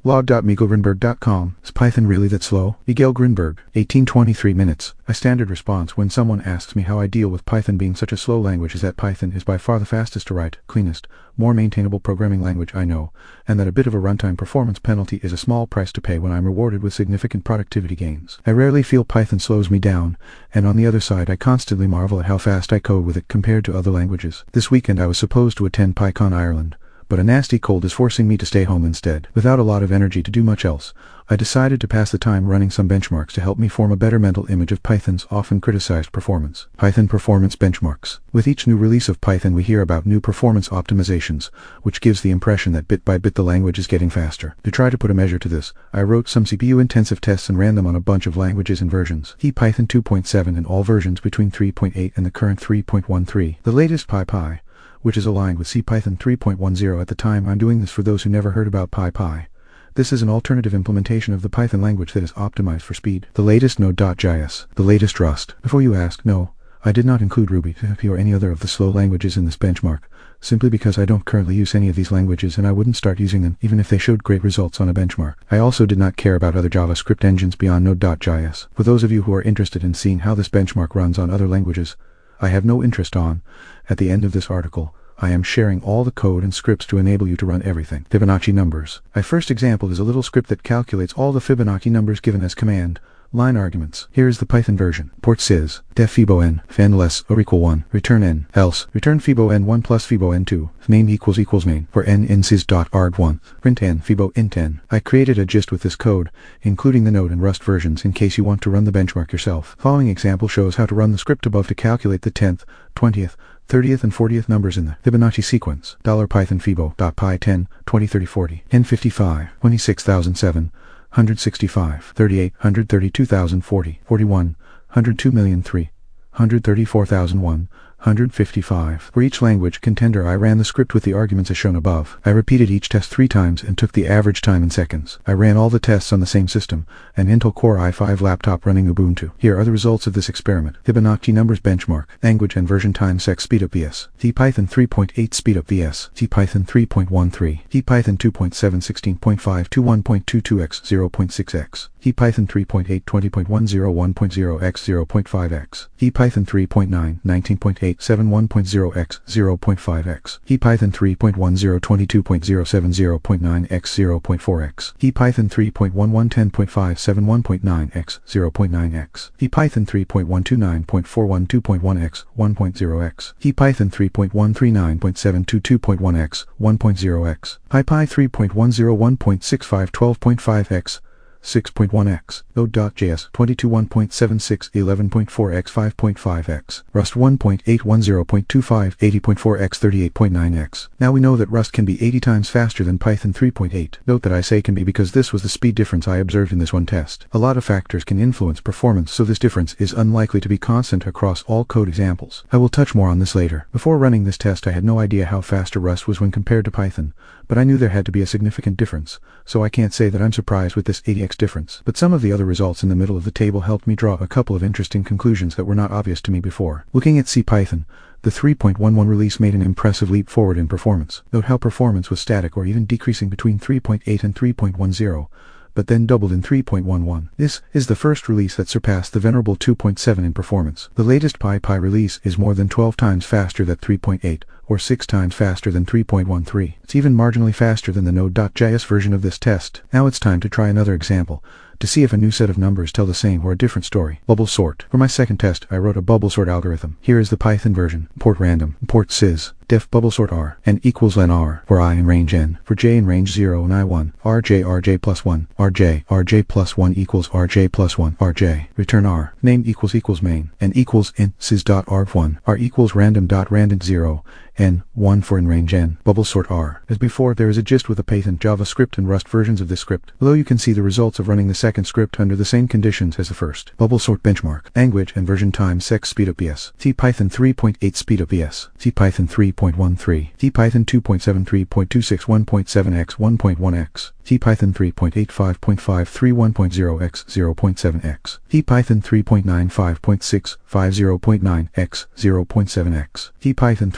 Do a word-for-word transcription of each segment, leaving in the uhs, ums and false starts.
log dot miguel grinberg dot com. Is Python really that slow? Miguel Grinberg, eighteen twenty-three minutes. My standard response when someone asks me how I deal with Python being such a slow language is that Python is by far the fastest to write, cleanest, more maintainable programming language I know, and that a bit of a runtime performance penalty is a small price to pay when I'm rewarded with significant productivity gains. I rarely feel Python slows me down, and on the other side I constantly marvel at how fast I code with it compared to other languages. This weekend I was supposed to attend PyCon Ireland, but a nasty cold is forcing me to stay home instead. Without a lot of energy to do much else, I decided to pass the time running some benchmarks to help me form a better mental image of Python's often criticized performance. Python performance benchmarks. With each new release of Python we hear about new performance optimizations, which gives the impression that bit by bit the language is getting faster. To try to put a measure to this, I wrote some C P U-intensive tests and ran them on a bunch of languages and versions. Python two point seven and all versions between three point eight and the current three point thirteen. The latest PyPy, which is aligned with CPython three point ten at the time I'm doing this for those who never heard about PyPy. This is an alternative implementation of the Python language that is optimized for speed. The latest Node dot J S. The latest Rust. Before you ask, no, I did not include Ruby, P H P or any other of the slow languages in this benchmark, simply because I don't currently use any of these languages and I wouldn't start using them even if they showed great results on a benchmark. I also did not care about other JavaScript engines beyond Node dot J S. For those of you who are interested in seeing how this benchmark runs on other languages, I have no interest on, at the end of this article, I am sharing all the code and scripts to enable you to run everything. Fibonacci numbers. My first example is a little script that calculates all the Fibonacci numbers given as command line arguments. Here is the Python version. Port sys, def fibo n, if n less or equal one, return n, else, return fibo n one plus fibo n two, if name equals equals main, for n in sys.arg one, print n, fibo int n. I created a gist with this code, including the Node and Rust versions in case you want to run the benchmark yourself. Following example shows how to run the script above to calculate the tenth, twentieth, thirtieth and fortieth numbers in the Fibonacci sequence. $python fibo.py ten, twenty, thirty, forty, n fifty-five, twenty-six thousand seven, one hundred sixty-five, thirty-eight, one hundred thirty-two thousand forty, forty-one, one hundred two million three, one hundred thirty-four thousand one, one hundred fifty-five. For each language contender I ran the script with the arguments as shown above. I repeated each test three times and took the average time in seconds. I ran all the tests on the same system, an Intel Core i five laptop running Ubuntu. Here are the results of this experiment. Fibonacci numbers benchmark. Language and version time sec speedup vs. Python three point eight speedup vs. Python three point thirteen. Python two point seven sixteen point five to one point two two x zero point six x. Python three point eight twenty point ten one point zero x zero point five x. Python three point nine nineteen point eight seventy-one point zero x zero point five x. Python three point ten twenty-two point zero seven zero point nine x zero point four x. Python three point eleven ten point five seventy-one point nine x zero point nine x. Python three point one twenty-nine point four twelve point one x one point zero x. Python three point one thirty-nine point seven twenty-two point one x one point zero x. PyPy three point one oh one point six five twelve point five x six point one x. Node dot J S twenty-two one point seven six eleven point four x five point five x. Rust one point eight ten point two five eighty point four x thirty-eight point nine x. Now we know that Rust can be eighty times faster than Python three point eight. Note that I say can be because this was the speed difference I observed in this one test. A lot of factors can influence performance, so this difference is unlikely to be constant across all code examples. I will touch more on this later. Before running this test I had no idea how faster Rust was when compared to Python, but I knew there had to be a significant difference, so I can't say that I'm surprised with this eighty x difference. But some of the other results in the middle of the table helped me draw a couple of interesting conclusions that were not obvious to me before. Looking at CPython, the three point eleven release made an impressive leap forward in performance. Note how performance was static or even decreasing between three point eight and three point ten, but then doubled in three point eleven. This is the first release that surpassed the venerable two point seven in performance. The latest PyPy release is more than twelve times faster than three point eight, or six times faster than three point thirteen. It's even marginally faster than the Node dot J S version of this test. Now it's time to try another example, to see if a new set of numbers tell the same or a different story. Bubble sort. For my second test, I wrote a bubble sort algorithm. Here is the Python version. Port random, port sys, def bubble sort r, n equals len r, for I in range n, for j in range zero and I one, rj rj plus one, rj rj plus one equals rj plus one, rj, return r, name equals equals main, n equals in sys.arg one, r equals random dot random zero, n, one for in range n, bubble sort r. As before, there is a gist with the Python, JavaScript and Rust versions of this script, although you can see the results of running the second script under the same conditions as the first. Bubble sort benchmark. Language and version time sec speedup vs. Python three point eight speedup vs. Python three point thirteen. Python two point seven three point two six one point seven x one point one x. Python three point eight five point five three one point zero x zero point seven x. Python three point nine five point six five zero point nine x zero point seven x. Python three point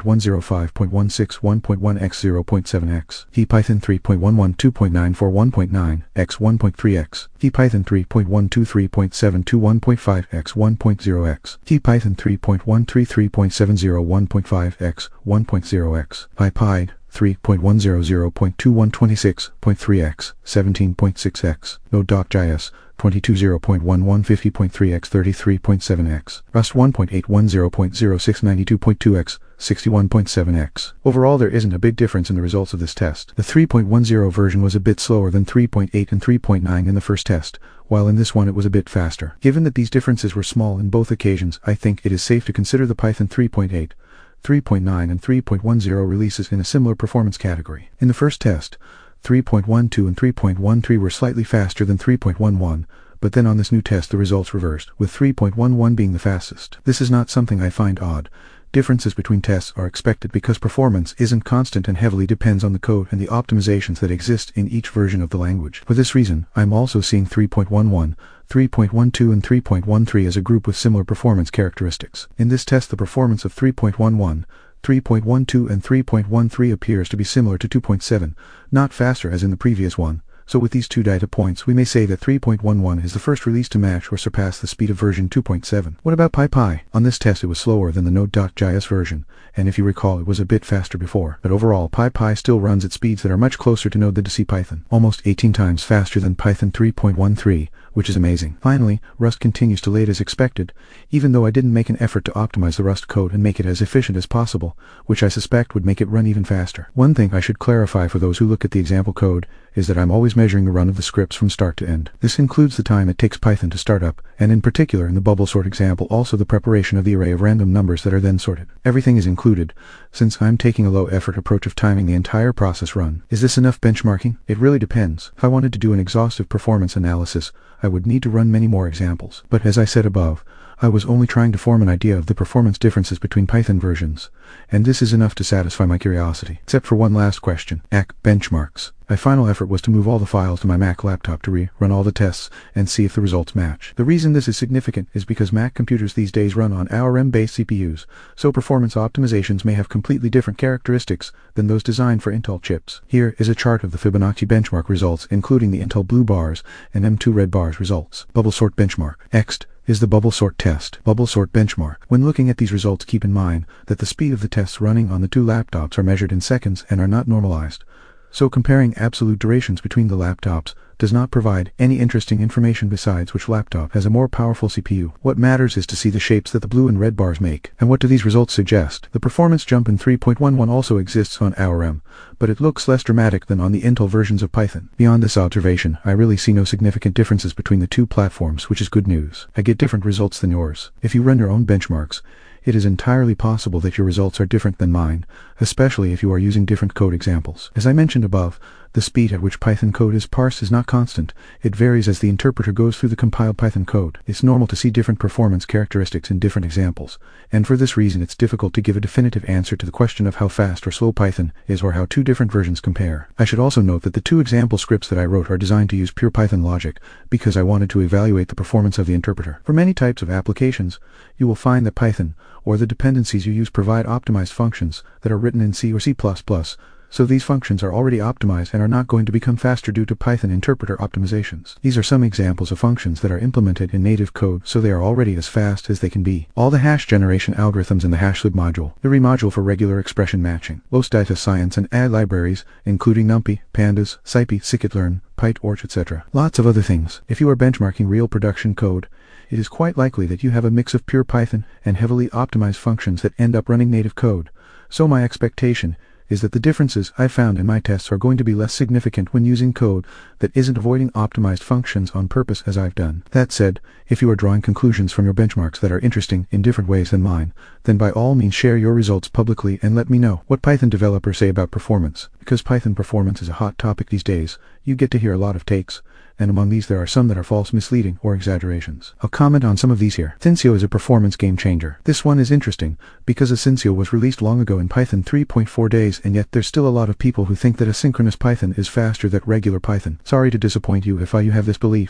one oh five point one six one point one x zero point seven x, TPython three point one one two point nine four one point nine x one point three x, TPython three point one two three point seven two one point five x one point zero x, TPython three point one three three point seven zero one point five x one point zero x, PyPy three point one hundred point two one two six point three x seventeen point six x, Node.js twenty-two point one one fifty point three x thirty-three point seven x, Rust one point eight one zero point zero six ninety-two point two x sixty-one point seven x. Overall, there isn't a big difference in the results of this test. The three point ten version was a bit slower than three point eight and three point nine in the first test, while in this one it was a bit faster. Given that these differences were small in both occasions, I think it is safe to consider the Python three point eight, three point nine and three point ten releases in a similar performance category. In the first test, three point twelve and three point thirteen were slightly faster than three point eleven, but then on this new test the results reversed, with three point eleven being the fastest. This is not something I find odd. Differences between tests are expected because performance isn't constant and heavily depends on the code and the optimizations that exist in each version of the language. For this reason, I'm also seeing three point eleven, three point twelve and three point thirteen as a group with similar performance characteristics. In this test, the performance of three point eleven, three point twelve and three point thirteen appears to be similar to two point seven, not faster as in the previous one. So with these two data points, we may say that three point eleven is the first release to match or surpass the speed of version two point seven. What about PyPy? On this test it was slower than the Node.js version, and if you recall it was a bit faster before. But overall, PyPy still runs at speeds that are much closer to Node than to CPython, almost eighteen times faster than Python three point thirteen, which is amazing. Finally, Rust continues to late as expected, even though I didn't make an effort to optimize the Rust code and make it as efficient as possible, which I suspect would make it run even faster. One thing I should clarify for those who look at the example code is that I'm always measuring the run of the scripts from start to end. This includes the time it takes Python to start up, and in particular in the bubble sort example also the preparation of the array of random numbers that are then sorted. Everything is included, since I'm taking a low effort approach of timing the entire process run. Is this enough benchmarking? It really depends. If I wanted to do an exhaustive performance analysis, I would need to run many more examples. But as I said above, I was only trying to form an idea of the performance differences between Python versions, and this is enough to satisfy my curiosity. Except for one last question. A C benchmarks. My final effort was to move all the files to my Mac laptop to re-run all the tests and see if the results match. The reason this is significant is because Mac computers these days run on A R M-based C P Us, so performance optimizations may have completely different characteristics than those designed for Intel chips. Here is a chart of the Fibonacci benchmark results, including the Intel blue bars and M two red bars results. Bubble sort benchmark. Next is the bubble sort test. Bubble sort benchmark. When looking at these results, keep in mind that the speed of the tests running on the two laptops are measured in seconds and are not normalized. So comparing absolute durations between the laptops does not provide any interesting information besides which laptop has a more powerful C P U. What matters is to see the shapes that the blue and red bars make. And what do these results suggest? The performance jump in three point eleven also exists on A R M, but it looks less dramatic than on the Intel versions of Python. Beyond this observation, I really see no significant differences between the two platforms, which is good news. I get different results than yours. If you run your own benchmarks, it is entirely possible that your results are different than mine, especially if you are using different code examples. As I mentioned above, the speed at which Python code is parsed is not constant. It varies as the interpreter goes through the compiled Python code. It's normal to see different performance characteristics in different examples, and for this reason it's difficult to give a definitive answer to the question of how fast or slow Python is or how two different versions compare. I should also note that the two example scripts that I wrote are designed to use pure Python logic because I wanted to evaluate the performance of the interpreter. For many types of applications, you will find that Python, or the dependencies you use, provide optimized functions that are written in C or C plus plus, so these functions are already optimized and are not going to become faster due to Python interpreter optimizations. These are some examples of functions that are implemented in native code, so they are already as fast as they can be. All the hash generation algorithms in the HashLib module, the re module for regular expression matching, Los Data Science and A I libraries, including NumPy, Pandas, SciPy, Scikit-learn, PyTorch, et cetera. Lots of other things. If you are benchmarking real production code, it is quite likely that you have a mix of pure Python and heavily optimized functions that end up running native code. So my expectation is that the differences I found in my tests are going to be less significant when using code that isn't avoiding optimized functions on purpose as I've done. That said, if you are drawing conclusions from your benchmarks that are interesting in different ways than mine, then by all means share your results publicly and let me know what Python developers say about performance. Because Python performance is a hot topic these days, you get to hear a lot of takes, and among these there are some that are false, misleading, or exaggerations. I'll comment on some of these here. Syncio is a performance game changer. This one is interesting, because Syncio was released long ago in Python three point four days, and yet there's still a lot of people who think that asynchronous Python is faster than regular Python. Sorry to disappoint you if you have this belief,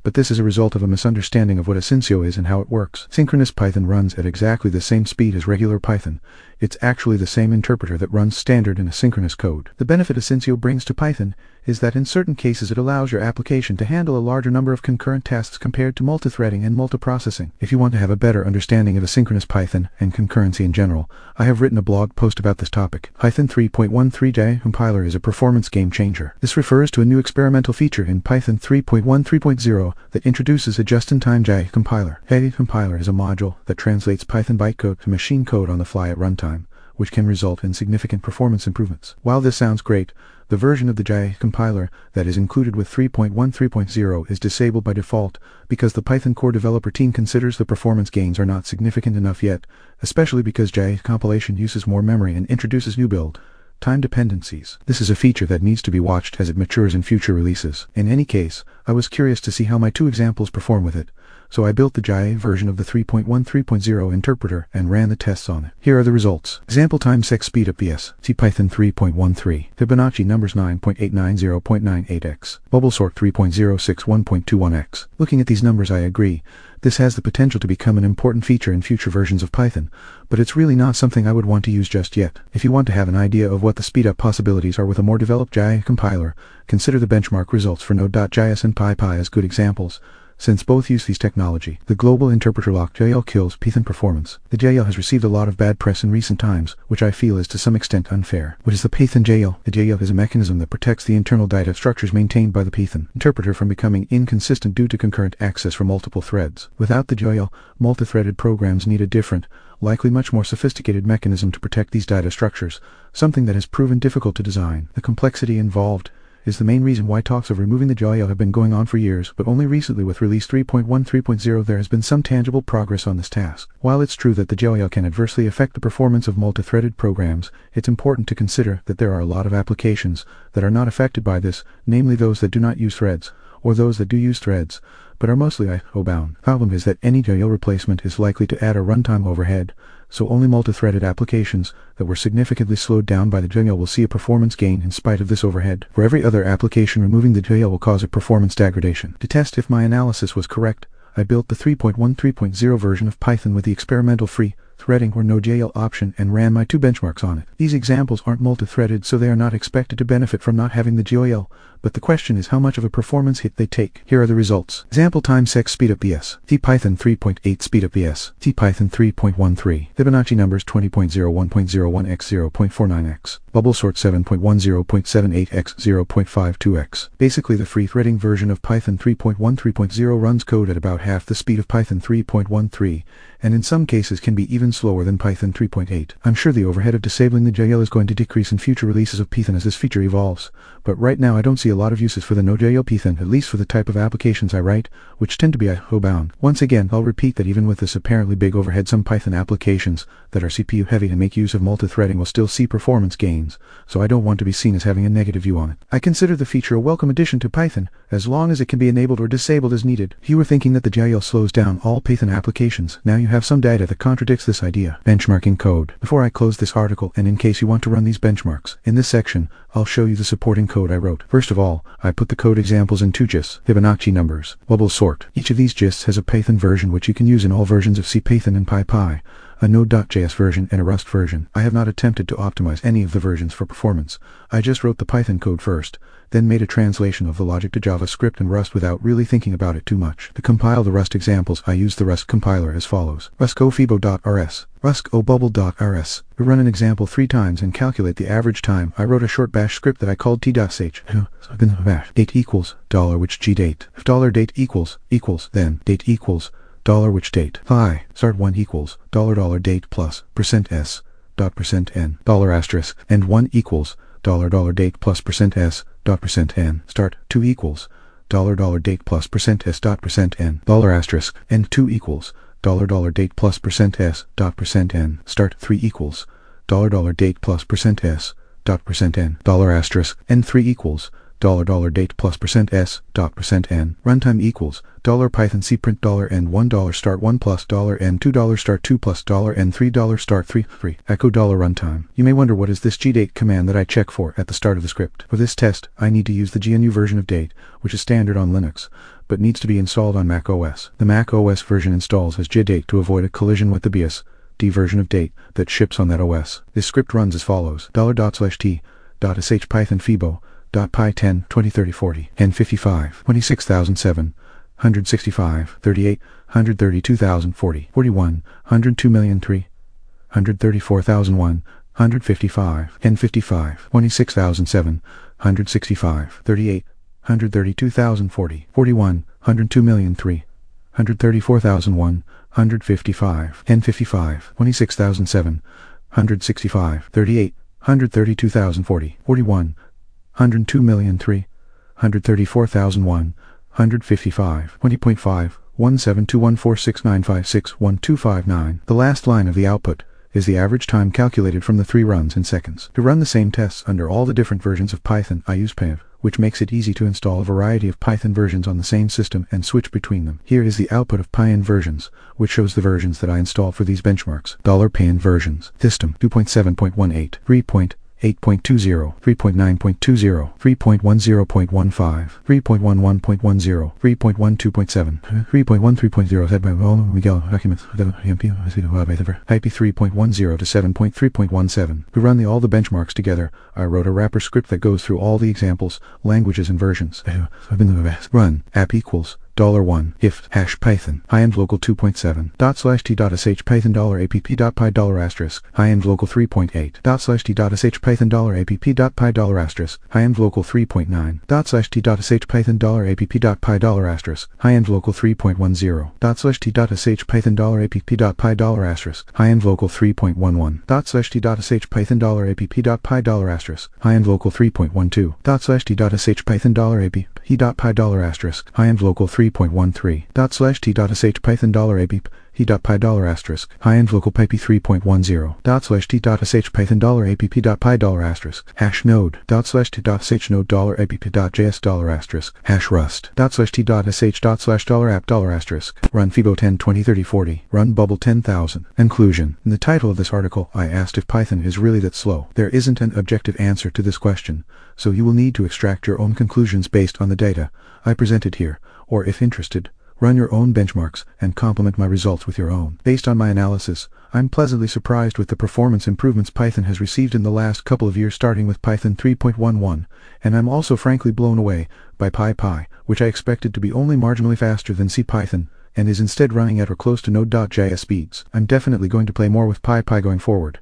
but this is a result of a misunderstanding of what Asyncio is and how it works. Synchronous Python runs at exactly the same speed as regular Python. It's actually the same interpreter that runs standard and asynchronous code. The benefit Asyncio brings to Python is that in certain cases it allows your application to handle a larger number of concurrent tasks compared to multithreading and multiprocessing. If you want to have a better understanding of asynchronous Python and concurrency in general, I have written a blog post about this topic. Python three point thirteen J compiler is a performance game changer. This refers to a new experimental feature in Python three point thirteen point zero that introduces a just-in-time J compiler. J compiler is a module that translates Python bytecode to machine code on the fly at runtime, which can result in significant performance improvements. While this sounds great, the version of the J compiler that is included with three point thirteen point zero is disabled by default because the Python core developer team considers the performance gains are not significant enough yet, especially because J compilation uses more memory and introduces new build time dependencies. This is a feature that needs to be watched as it matures in future releases. In any case, I was curious to see how my two examples perform with it, so I built the J version of the three point thirteen point zero interpreter and ran the tests on it. Here are the results. Example time six speedup vs. CPython three point thirteen. Fibonacci numbers nine point eight nine zero point nine eight x. Bubble sort three point zero six one point two one x. Looking at these numbers, I agree. This has the potential to become an important feature in future versions of Python, but it's really not something I would want to use just yet. If you want to have an idea of what the speedup possibilities are with a more developed J compiler, consider the benchmark results for Node.js and PyPy as good examples, since both use these technology. The global interpreter lock J L kills Python performance. The J L has received a lot of bad press in recent times, which I feel is to some extent unfair. What is the Python J L? The J L is a mechanism that protects the internal data structures maintained by the Python interpreter from becoming inconsistent due to concurrent access from multiple threads. Without the J L, multi-threaded programs need a different, likely much more sophisticated mechanism to protect these data structures, something that has proven difficult to design. The complexity involved is the main reason why talks of removing the J L have been going on for years, but only recently with release three point thirteen point zero there has been some tangible progress on this task. While it's true that the J L can adversely affect the performance of multi-threaded programs, it's important to consider that there are a lot of applications that are not affected by this, namely those that do not use threads, or those that do use threads, but are mostly I O bound. The problem is that any J L replacement is likely to add a runtime overhead, so only multi-threaded applications that were significantly slowed down by the J L will see a performance gain in spite of this overhead. For every other application, removing the J L will cause a performance degradation. To test if my analysis was correct, I built the three point thirteen point zero version of Python with the experimental free threading or no J L option and ran my two benchmarks on it. These examples aren't multi-threaded, so they are not expected to benefit from not having the J L, but the question is how much of a performance hit they take. Here are the results. Example time six speedup vs. CPython three point eight speedup vs. CPython three point thirteen. Fibonacci numbers twenty point zero one point zero one x zero point four nine x. Bubble sort seven point ten point seven eight x zero point five two x. Basically, the free threading version of Python three point thirteen point zero runs code at about half the speed of Python three point thirteen, and in some cases can be even slower than Python three point eight. I'm sure the overhead of disabling the J L is going to decrease in future releases of Python as this feature evolves, but right now I don't see a lot of uses for the no-J L Python, at least for the type of applications I write, which tend to be I O bound. Once again, I'll repeat that even with this apparently big overhead, some Python applications that are C P U heavy and make use of multi-threading will still see performance gains, so I don't want to be seen as having a negative view on it. I consider the feature a welcome addition to Python, as long as it can be enabled or disabled as needed. If you were thinking that the J L slows down all Python applications, now you have some data that contradicts this idea. Benchmarking code. Before I close this article, and in case you want to run these benchmarks, in this section, I'll show you the supporting code I wrote. First of all, I put the code examples in two gists, Fibonacci numbers, bubble sort. Each of these gists has a Python version which you can use in all versions of CPython and PyPy, a Node.js version and a Rust version. I have not attempted to optimize any of the versions for performance. I just wrote the Python code first, then made a translation of the logic to JavaScript and Rust without really thinking about it too much. To compile the Rust examples, I used the Rust compiler as follows. rustcofibo.rs, rustcobubble.rs. We run an example three times and calculate the average time. I wrote a short bash script that I called t.sh. Date equals dollar which g date. If dollar date equals equals, then date equals dollar which date. Phi start one equals dollar dollar date plus percent s dot percent n dollar asterisk and one equals dollar dollar date plus percent s dot percent n start two equals dollar dollar date plus percent s dot percent n dollar asterisk and two equals dollar dollar date plus percent s dot percent n start three equals dollar dollar date plus percent s dot percent n dollar asterisk and three equals dollar dollar date plus percent s dot percent n. Runtime equals dollar Python c print dollar n one dollar start one plus dollar n two dollar start two plus dollar n three dollar start three three echo dollar runtime. You may wonder what is this gdate command that I check for at the start of the script. For this test, I need to use the G N U version of date, which is standard on Linux, but needs to be installed on Mac O S. The Mac O S version installs as gdate to avoid a collision with the B I O S D version of date that ships on that O S. This script runs as follows: dollar dot slash t dot sh python fibo dot py ten twenty thirty forty n fifty-five twenty-six thousand seven one hundred sixty-five thirty-eight one hundred thirty-two thousand forty forty-one one hundred two million three hundred thirty-four thousand one hundred fifty-five n fifty-five twenty-six thousand seven hundred sixty-five thirty-eight one hundred thirty-two thousand forty forty-one one hundred two million three hundred thirty-four thousand one hundred fifty-five n fifty-five twenty-six thousand seven hundred sixty-five thirty-eight one hundred thirty-two thousand forty forty-one one hundred two million three hundred thirty-four thousand one hundred fifty-five twenty point five one seven two one four six nine five six one two five nine. The last line of the output is the average time calculated from the three runs in seconds. To run the same tests under all the different versions of Python, I use Pav, which makes it easy to install a variety of Python versions on the same system and switch between them. Here is the output of Pyn versions, which shows the versions that I installed for these benchmarks. $Pyn versions. System two point seven point eighteen, three point eight point two zero, three point nine point two zero, three point ten point fifteen, three point eleven point ten, three point twelve point seven, three point thirteen point zero, set by Miguel documents, I P three point ten to seven point three point seventeen. To run the, all the benchmarks together, I wrote a wrapper script that goes through all the examples, languages, and versions. Run app equals dollar one if hash python high end local two point seven dot slash t dot sh python dollar app dot py dollar asterisk high end local three point eight dot slash t dot sh python dollar app dot py dollar asterisk high end local three point nine dot slash t dot sh python dollar app dot py dollar asterisk high end local three point ten dot slash t dot sh python dollar app dot py dollar asterisk high end local three point eleven dot slash t dot sh python dollar app dot py dollar asterisk high end local three point twelve dot slash t dot sh python dollar app dot py dollar asterisk high end local three point thirteen dot slash t dot sh python dollar app dot py dollar asterisk high end local py three point ten dot slash t dot sh python dollar app dot py dollar asterisk hash node dot slash t dot sh node dollar app dot js dollar asterisk hash rust dot slash t dot sh dot slash dollar app dollar asterisk run fibo ten twenty thirty forty run bubble ten thousand. Conclusion. In the title of this article, I asked if Python is really that slow. There isn't an objective answer to this question, so you will need to extract your own conclusions based on the data I presented here, or if interested, run your own benchmarks and complement my results with your own. Based on my analysis, I'm pleasantly surprised with the performance improvements Python has received in the last couple of years, starting with Python three point eleven, and I'm also frankly blown away by PyPy, which I expected to be only marginally faster than CPython, and is instead running at or close to Node.js speeds. I'm definitely going to play more with PyPy going forward.